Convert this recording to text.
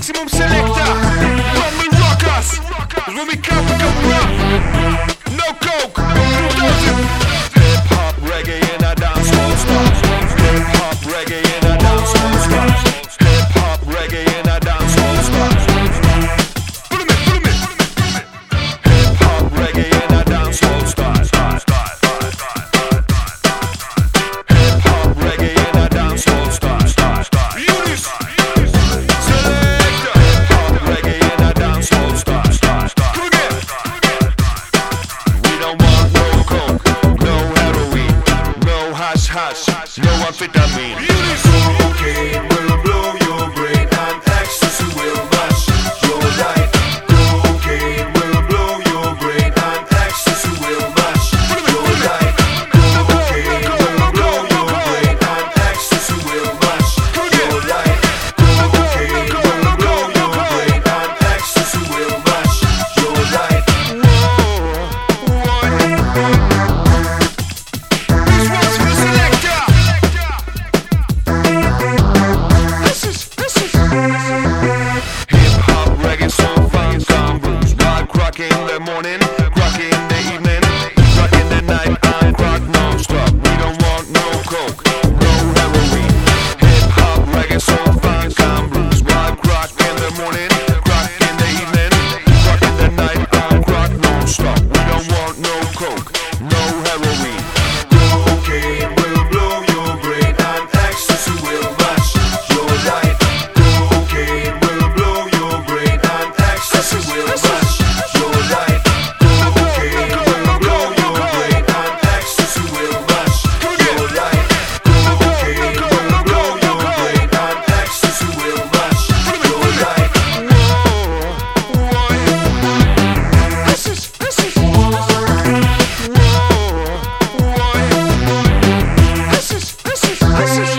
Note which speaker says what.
Speaker 1: Maximum selector. When we rock us. When we come rough. No coke. 2000. Hip hop reggae in a dance hall stars. Hip hop reggae in a dance hall stars. Hip hop reggae in a dance hall stars. Put 'em in. Hip hop reggae in a dance hall stars. Hip hop reggae in a dance hall stars. Unis. Selector. Hip hop reggae in a dance hall stars. Come again. We don't want no coke, no heroin, no hash, no amphetamine.
Speaker 2: Cocaine will blow your brain and ecstasy will mash your life. Cocaine will blow your brain and ecstasy will mash your life. Cocaine will blow your brain and ecstasy will mash your life. Cocaine will blow your brain and ecstasy will mash your life.
Speaker 1: This one's for selector. This is hip hop, reggae, soul, funk, blues. Wild crack in the morning, crack in the evening, crack in the night, and crack non-stop. We don't want no coke, no heroin. Hip hop, reggae, soul, funk, blues. Wild crack in the morning, crack in the evening, crack in the night, and crack non-stop. We don't want no coke, no heroin.
Speaker 2: Cocaine will blow your brain and ecstasy will mash your life. Cocaine will blow your brain and ecstasy will mash your life. Cocaine will blow your brain and ecstasy will mash your life. Cocaine will blow your brain and ecstasy will mash your life.
Speaker 1: This is This is